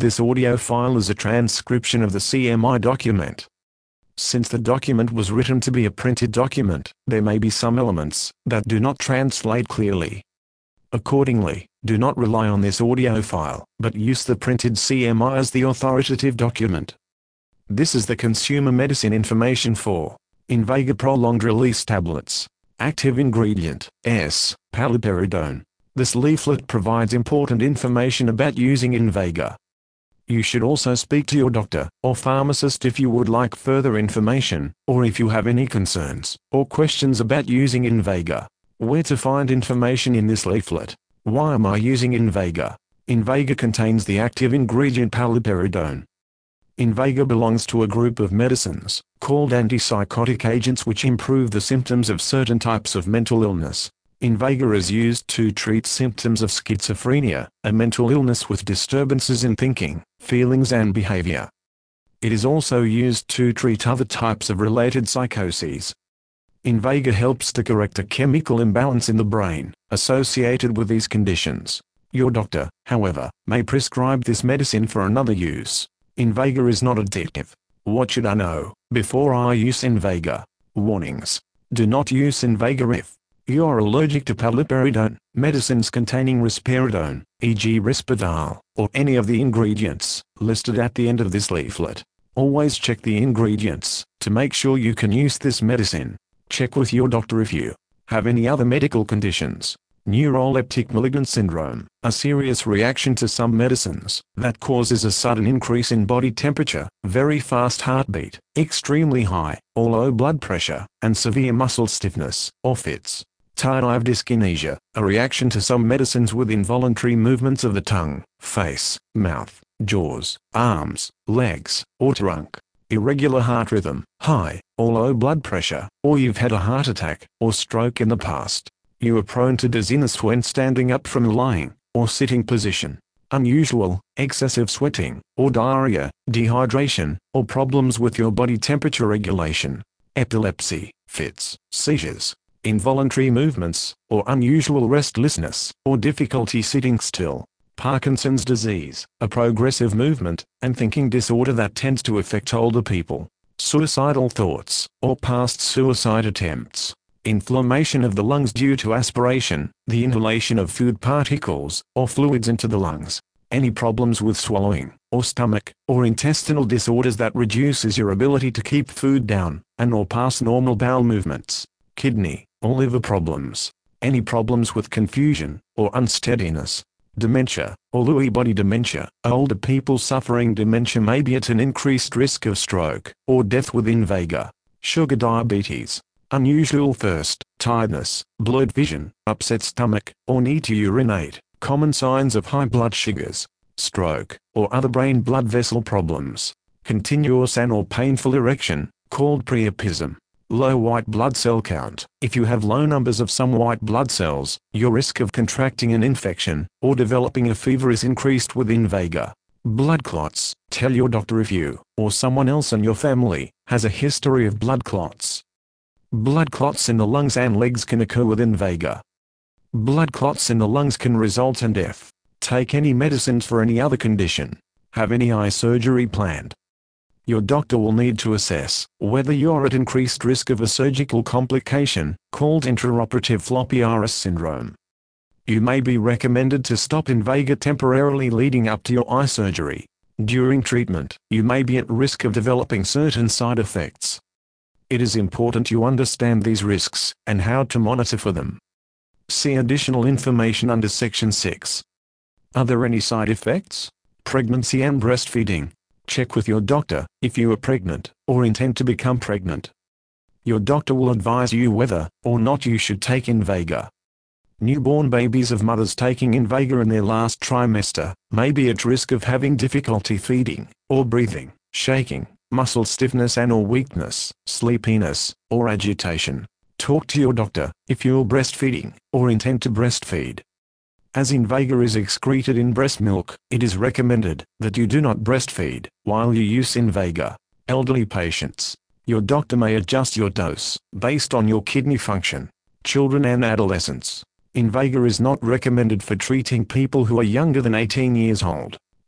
This audio file is a transcription of the CMI document. Since the document was written to be a printed document, there may be some elements that do not translate clearly. Accordingly, do not rely on this audio file, but use the printed CMI as the authoritative document. This is the consumer medicine information for Invega prolonged release tablets. Active ingredient, S, paliperidone. This leaflet provides important information about using Invega. You should also speak to your doctor or pharmacist if you would like further information, or if you have any concerns or questions about using Invega. Where to find information in this leaflet? Why am I using Invega? Invega contains the active ingredient paliperidone. Invega belongs to a group of medicines called antipsychotic agents which improve the symptoms of certain types of mental illness. Invega is used to treat symptoms of schizophrenia, a mental illness with disturbances in thinking, feelings and behavior. It is also used to treat other types of related psychoses. Invega helps to correct a chemical imbalance in the brain associated with these conditions. Your doctor, however, may prescribe this medicine for another use. Invega is not addictive. What should I know before I use Invega? Warnings. Do not use Invega if you are allergic to paliperidone, medicines containing risperidone, e.g. Risperdal, or any of the ingredients listed at the end of this leaflet. Always check the ingredients to make sure you can use this medicine. Check with your doctor if you have any other medical conditions. Neuroleptic malignant syndrome, a serious reaction to some medicines that causes a sudden increase in body temperature, very fast heartbeat, extremely high or low blood pressure, and severe muscle stiffness or fits. Tardive dyskinesia, a reaction to some medicines with involuntary movements of the tongue, face, mouth, jaws, arms, legs, or trunk. Irregular heart rhythm, high or low blood pressure, or you've had a heart attack or stroke in the past. You are prone to dizziness when standing up from a lying or sitting position. Unusual, excessive sweating, or diarrhea, dehydration, or problems with your body temperature regulation. Epilepsy, fits, seizures, involuntary movements, or unusual restlessness, or difficulty sitting still. Parkinson's disease, a progressive movement and thinking disorder that tends to affect older people. Suicidal thoughts, or past suicide attempts. Inflammation of the lungs due to aspiration, the inhalation of food particles or fluids into the lungs. Any problems with swallowing, or stomach, or intestinal disorders that reduces your ability to keep food down, and or pass normal bowel movements. Kidney, or liver problems. Any problems with confusion, or unsteadiness. Dementia, or Lewy body dementia. Older people suffering dementia may be at an increased risk of stroke, or death with Invega. Sugar diabetes. Unusual thirst, tiredness, blurred vision, upset stomach, or need to urinate, common signs of high blood sugars, stroke, or other brain blood vessel problems. Continuous and or painful erection, called priapism. Low white blood cell count. If you have low numbers of some white blood cells, your risk of contracting an infection, or developing a fever is increased with Invega. Blood clots. Tell your doctor if you, or someone else in your family, has a history of blood clots. Blood clots in the lungs and legs can occur with Invega. Blood clots in the lungs can result in death. Take any medicines for any other condition. Have any eye surgery planned. Your doctor will need to assess whether you are at increased risk of a surgical complication, called intraoperative floppy iris syndrome. You may be recommended to stop Invega temporarily leading up to your eye surgery. During treatment, you may be at risk of developing certain side effects. It is important you understand these risks, and how to monitor for them. See additional information under Section 6. Are there any side effects? Pregnancy and breastfeeding. Check with your doctor if you are pregnant, or intend to become pregnant. Your doctor will advise you whether or not you should take Invega. Newborn babies of mothers taking Invega in their last trimester may be at risk of having difficulty feeding, or breathing, shaking, muscle stiffness and or weakness, sleepiness, or agitation. Talk to your doctor if you are breastfeeding, or intend to breastfeed. As Invega is excreted in breast milk, it is recommended that you do not breastfeed while you use Invega. Elderly patients. Your doctor may adjust your dose based on your kidney function. Children and adolescents. Invega is not recommended for treating people who are younger than 18 years old.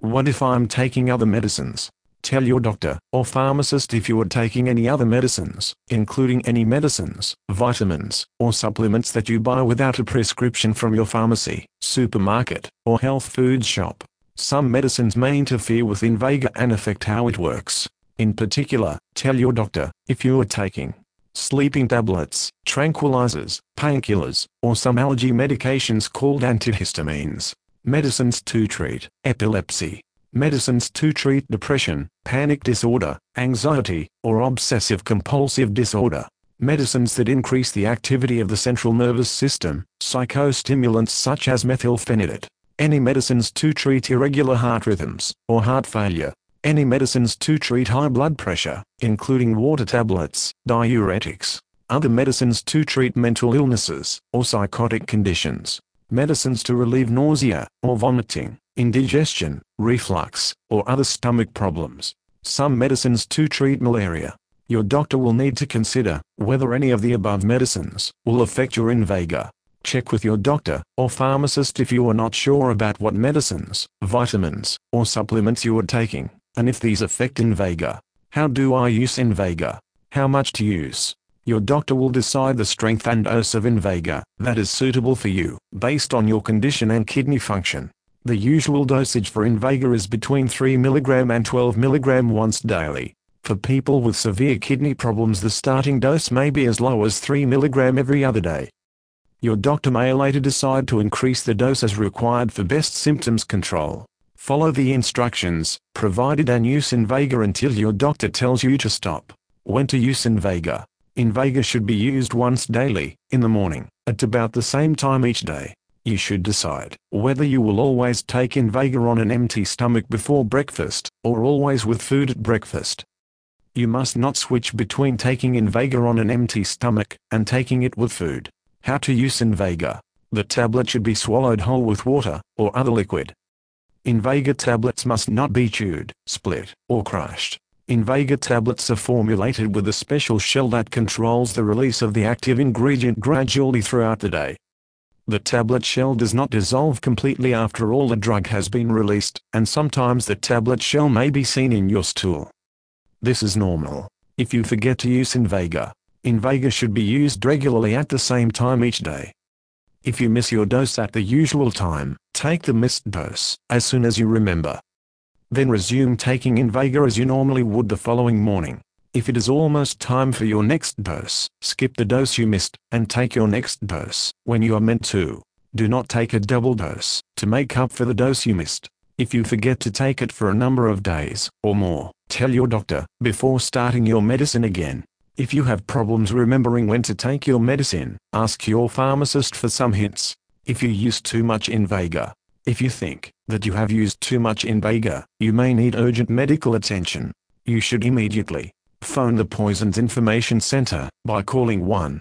What if I'm taking other medicines? Tell your doctor or pharmacist if you are taking any other medicines, including any medicines, vitamins, or supplements that you buy without a prescription from your pharmacy, supermarket, or health food shop. Some medicines may interfere with Invega and affect how it works. In particular, tell your doctor if you are taking sleeping tablets, tranquilizers, painkillers, or some allergy medications called antihistamines. Medicines to treat epilepsy. Medicines to treat depression, panic disorder, anxiety, or obsessive-compulsive disorder. Medicines that increase the activity of the central nervous system, psychostimulants such as methylphenidate. Any medicines to treat irregular heart rhythms, or heart failure. Any medicines to treat high blood pressure, including water tablets, diuretics. Other medicines to treat mental illnesses, or psychotic conditions. Medicines to relieve nausea, or vomiting, indigestion, reflux, or other stomach problems. Some medicines to treat malaria. Your doctor will need to consider whether any of the above medicines will affect your Invega. Check with your doctor or pharmacist if you are not sure about what medicines, vitamins, or supplements you are taking, and if these affect Invega. How do I use Invega? How much to use? Your doctor will decide the strength and dose of Invega that is suitable for you, based on your condition and kidney function. The usual dosage for Invega is between 3 mg and 12 mg once daily. For people with severe kidney problems, the starting dose may be as low as 3 mg every other day. Your doctor may later decide to increase the dose as required for best symptoms control. Follow the instructions provided and use Invega until your doctor tells you to stop. When to use Invega? Invega should be used once daily, in the morning, at about the same time each day. You should decide whether you will always take Invega on an empty stomach before breakfast, or always with food at breakfast. You must not switch between taking Invega on an empty stomach and taking it with food. How to use Invega? The tablet should be swallowed whole with water, or other liquid. Invega tablets must not be chewed, split, or crushed. Invega tablets are formulated with a special shell that controls the release of the active ingredient gradually throughout the day. The tablet shell does not dissolve completely after all the drug has been released, and sometimes the tablet shell may be seen in your stool. This is normal. If you forget to use Invega, Invega should be used regularly at the same time each day. If you miss your dose at the usual time, take the missed dose as soon as you remember. Then resume taking Invega as you normally would the following morning. If it is almost time for your next dose, skip the dose you missed, and take your next dose when you are meant to. Do not take a double dose to make up for the dose you missed. If you forget to take it for a number of days or more, tell your doctor before starting your medicine again. If you have problems remembering when to take your medicine, ask your pharmacist for some hints. If you use too much Invega. If you think that you have used too much Invega, you may need urgent medical attention. You should immediately phone the Poisons Information Center by calling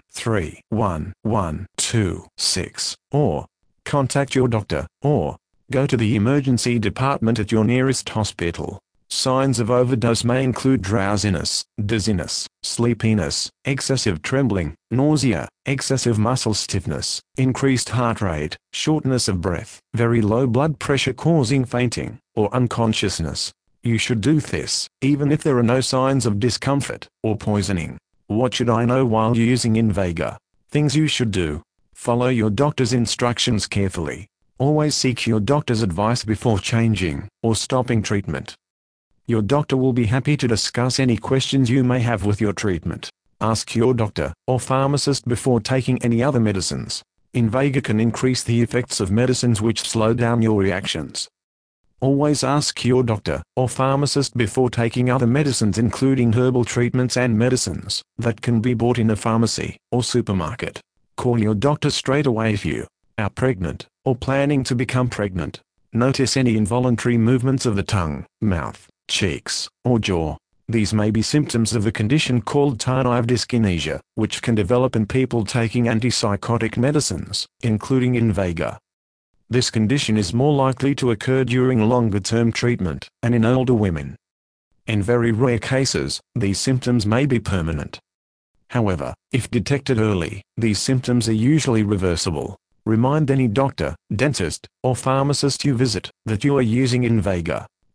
1-311-26, or contact your doctor, or go to the emergency department at your nearest hospital. Signs of overdose may include drowsiness, dizziness, sleepiness, excessive trembling, nausea, excessive muscle stiffness, increased heart rate, shortness of breath, very low blood pressure causing fainting, or unconsciousness. You should do this, even if there are no signs of discomfort or poisoning. What should I know while using Invega? Things you should do. Follow your doctor's instructions carefully. Always seek your doctor's advice before changing or stopping treatment. Your doctor will be happy to discuss any questions you may have with your treatment. Ask your doctor or pharmacist before taking any other medicines. Invega can increase the effects of medicines which slow down your reactions. Always ask your doctor or pharmacist before taking other medicines, including herbal treatments and medicines that can be bought in a pharmacy or supermarket. Call your doctor straight away if you are pregnant or planning to become pregnant. Notice any involuntary movements of the tongue, mouth, cheeks, or jaw. These may be symptoms of a condition called tardive dyskinesia, which can develop in people taking antipsychotic medicines, including Invega. This condition is more likely to occur during longer-term treatment, and in older women. In very rare cases, these symptoms may be permanent. However, if detected early, these symptoms are usually reversible. Remind any doctor, dentist, or pharmacist you visit that you are using Invega.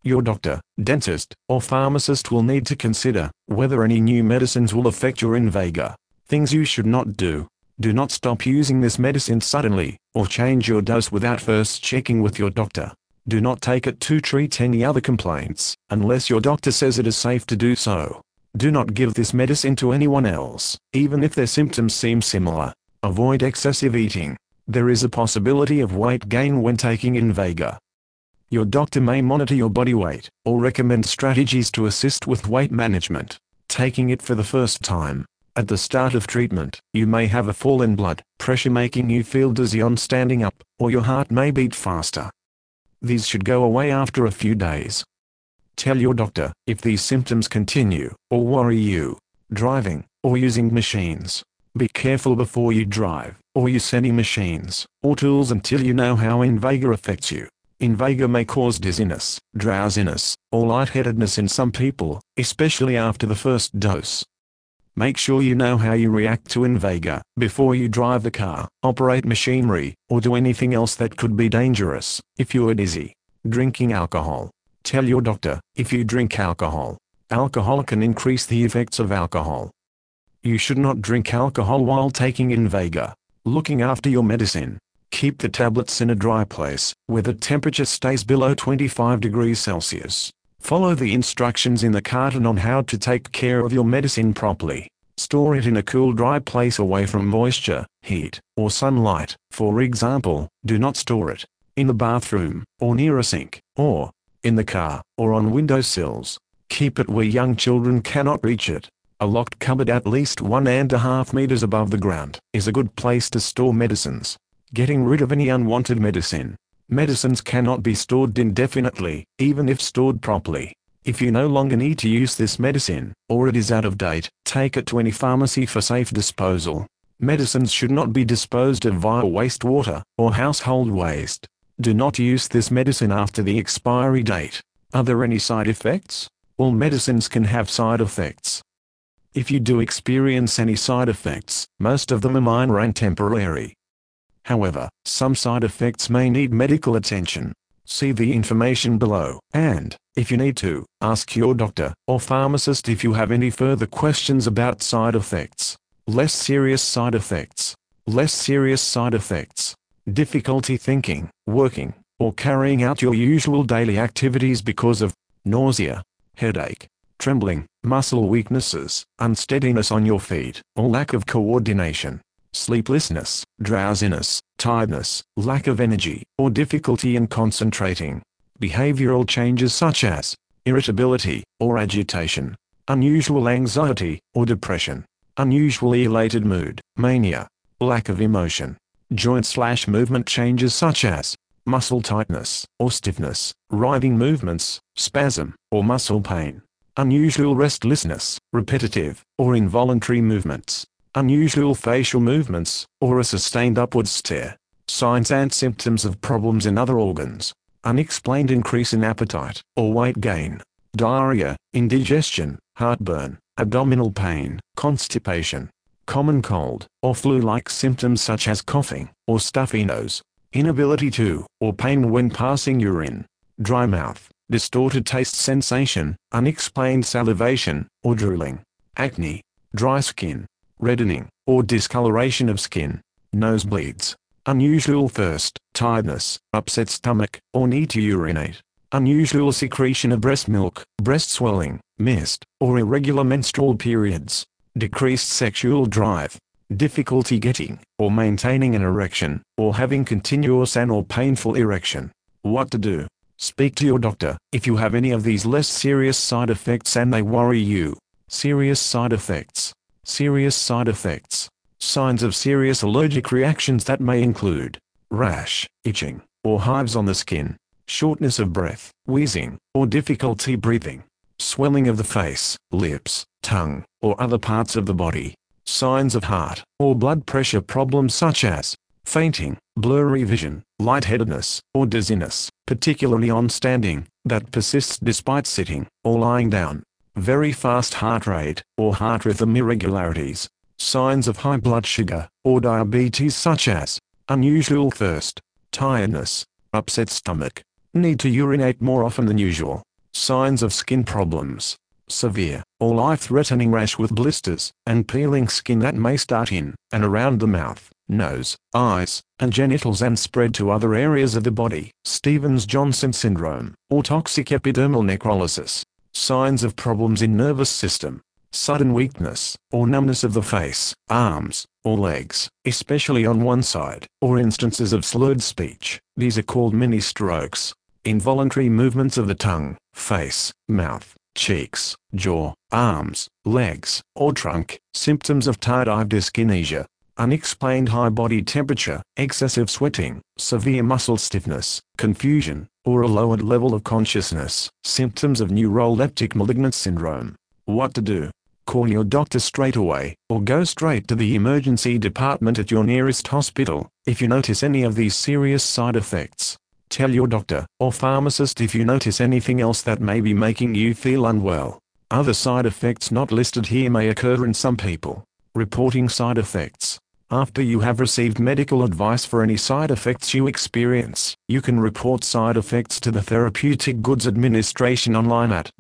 Your doctor, dentist, or pharmacist will need to consider whether any new medicines will affect your Invega. Things you should not do. Do not stop using this medicine suddenly, or change your dose without first checking with your doctor. Do not take it to treat any other complaints, unless your doctor says it is safe to do so. Do not give this medicine to anyone else, even if their symptoms seem similar. Avoid excessive eating. There is a possibility of weight gain when taking Invega. Your doctor may monitor your body weight, or recommend strategies to assist with weight management. Taking it for the first time. At the start of treatment, you may have a fall in blood pressure making you feel dizzy on standing up, or your heart may beat faster. These should go away after a few days. Tell your doctor if these symptoms continue, or worry you. Driving, or using machines. Be careful before you drive, or use any machines, or tools until you know how Invega affects you. Invega may cause dizziness, drowsiness, or lightheadedness in some people, especially after the first dose. Make sure you know how you react to Invega before you drive the car, operate machinery, or do anything else that could be dangerous. If you are dizzy. Drinking alcohol. Tell your doctor if you drink alcohol. Alcohol can increase the effects of alcohol. You should not drink alcohol while taking Invega. Looking after your medicine. Keep the tablets in a dry place, where the temperature stays below 25 degrees Celsius. Follow the instructions in the carton on how to take care of your medicine properly. Store it in a cool, dry place away from moisture, heat, or sunlight. For example, do not store it in the bathroom, or near a sink, or in the car, or on windowsills. Keep it where young children cannot reach it. A locked cupboard at least 1.5 meters above the ground is a good place to store medicines. Getting rid of any unwanted medicine. Medicines cannot be stored indefinitely, even if stored properly. If you no longer need to use this medicine, or it is out of date, take it to any pharmacy for safe disposal. Medicines should not be disposed of via wastewater, or household waste. Do not use this medicine after the expiry date. Are there any side effects? All medicines can have side effects. If you do experience any side effects, most of them are minor and temporary. However, some side effects may need medical attention. See the information below, and, if you need to, ask your doctor or pharmacist if you have any further questions about side effects. Less serious side effects. Less serious side effects. Difficulty thinking, working, or carrying out your usual daily activities because of nausea, headache, trembling, muscle weaknesses, unsteadiness on your feet, or lack of coordination. Sleeplessness, drowsiness, tiredness, lack of energy, or difficulty in concentrating. Behavioral changes such as irritability or agitation, unusual anxiety or depression, unusually elated mood, mania, lack of emotion. Joint/movement changes such as muscle tightness or stiffness, writhing movements, spasm, or muscle pain. Unusual restlessness, repetitive or involuntary movements. Unusual facial movements, or a sustained upward stare. Signs and symptoms of problems in other organs. Unexplained increase in appetite, or weight gain. Diarrhea, indigestion, heartburn, abdominal pain, constipation. Common cold, or flu-like symptoms such as coughing, or stuffy nose. Inability to, or pain when passing urine. Dry mouth, distorted taste sensation, unexplained salivation, or drooling. Acne, dry skin. Reddening, or discoloration of skin. Nosebleeds. Unusual thirst, tiredness, upset stomach, or need to urinate. Unusual secretion of breast milk, breast swelling, missed, or irregular menstrual periods. Decreased sexual drive. Difficulty getting, or maintaining an erection, or having continuous and/or painful erection. What to do? Speak to your doctor if you have any of these less serious side effects and they worry you. Serious side effects. Serious side effects. Signs of serious allergic reactions that may include rash, itching, or hives on the skin, shortness of breath, wheezing, or difficulty breathing, swelling of the face, lips, tongue, or other parts of the body. Signs of heart or blood pressure problems such as fainting, blurry vision, lightheadedness, or dizziness, particularly on standing, that persists despite sitting or lying down. Very fast heart rate, or heart rhythm irregularities. Signs of high blood sugar, or diabetes such as unusual thirst, tiredness, upset stomach, need to urinate more often than usual. Signs of skin problems. Severe or life-threatening rash with blisters and peeling skin that may start in and around the mouth, nose, eyes, and genitals and spread to other areas of the body. Stevens-Johnson syndrome or toxic epidermal necrolysis. Signs of problems in nervous system. Sudden weakness or numbness of the face, arms, or legs, especially on one side, or instances of slurred speech. These are called mini-strokes. Involuntary movements of the tongue, face, mouth, cheeks, jaw, arms, legs, or trunk. Symptoms of tardive dyskinesia. Unexplained high body temperature, excessive sweating, severe muscle stiffness, confusion, or a lowered level of consciousness. Symptoms of neuroleptic malignant syndrome. What to do? Call your doctor straight away, or go straight to the emergency department at your nearest hospital, if you notice any of these serious side effects. Tell your doctor or pharmacist if you notice anything else that may be making you feel unwell. Other side effects not listed here may occur in some people. Reporting side effects. After you have received medical advice for any side effects you experience, you can report side effects to the Therapeutic Goods Administration online at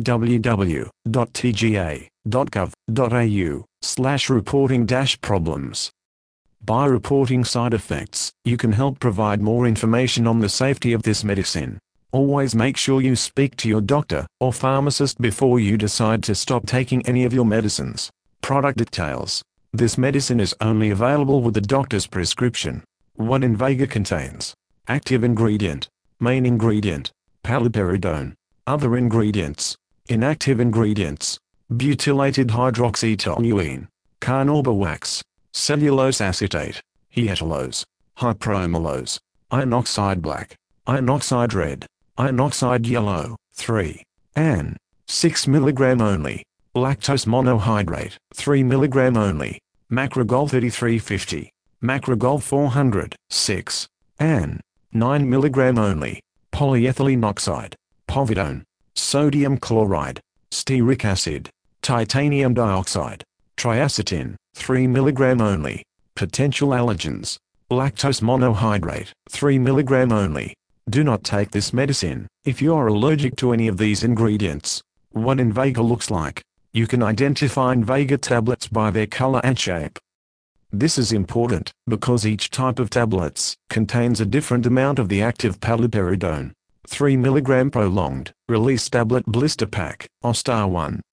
www.tga.gov.au/reporting-problems. By reporting side effects, you can help provide more information on the safety of this medicine. Always make sure you speak to your doctor or pharmacist before you decide to stop taking any of your medicines. Product details. This medicine is only available with the doctor's prescription. What Invega contains. Active ingredient. Main ingredient. Paliperidone. Other ingredients. Inactive ingredients. Butylated hydroxytoluene. Carnauba wax. Cellulose acetate. Hietallose. Hypromellose. Iron oxide black. Iron oxide red. Iron oxide yellow. 3. An. 6 mg only. Lactose monohydrate. 3 mg only. Macrogol 3350. Macrogol 400. 6. An. 9 mg only. Polyethylene oxide. Povidone. Sodium chloride. Stearic acid. Titanium dioxide. Triacetin. 3 mg only. Potential allergens. Lactose monohydrate. 3 mg only. Do not take this medicine if you are allergic to any of these ingredients. What Invega looks like. You can identify Invega tablets by their color and shape. This is important because each type of tablets contains a different amount of the active paliperidone. 3 mg prolonged release tablet blister pack, Ostar 1,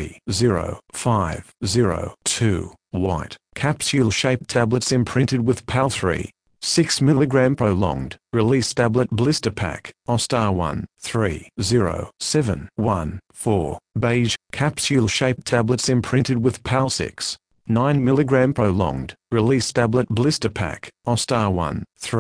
30502, white, capsule-shaped tablets imprinted with PAL3. 6 mg prolonged release tablet blister pack, Ostar 1, 30714, beige, capsule-shaped tablets imprinted with PAL6. 9 mg prolonged release tablet blister pack, Ostar 1,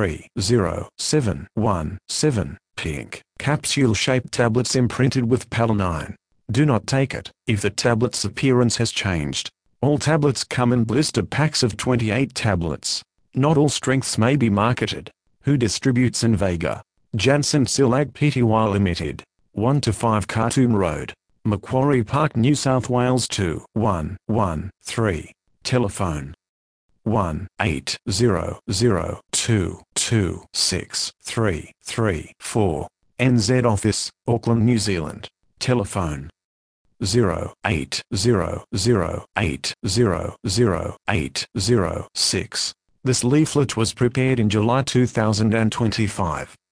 30717, pink, capsule-shaped tablets imprinted with PAL9. Do not take it if the tablet's appearance has changed. All tablets come in blister packs of 28 tablets. Not all strengths may be marketed. Who distributes Invega? Janssen Silag Pty Limited. 1-5 Khartoum Road, Macquarie Park, New South Wales 21113. Telephone 1-8002263334. NZ Office, Auckland, New Zealand. Telephone 0800800806. This leaflet was prepared in July 2025.